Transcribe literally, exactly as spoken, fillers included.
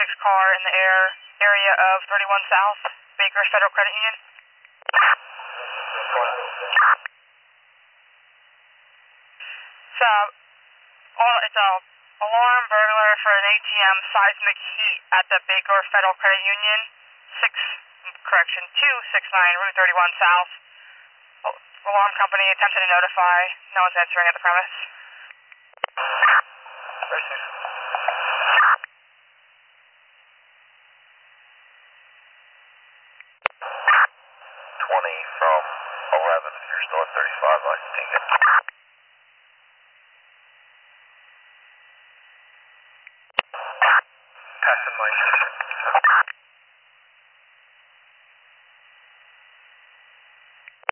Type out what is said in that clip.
suspect car in the air area of thirty-one South, Baker Federal Credit Union. It's a, it's a alarm burglar for an A T M seismic heat at the Baker Federal Credit Union, six, correction, two sixty-nine Route thirty-one South. Alarm company attempted to notify. No one's answering at the premise. twenty from eleven, if you're still at thirty-five, I can take it. Passing my station.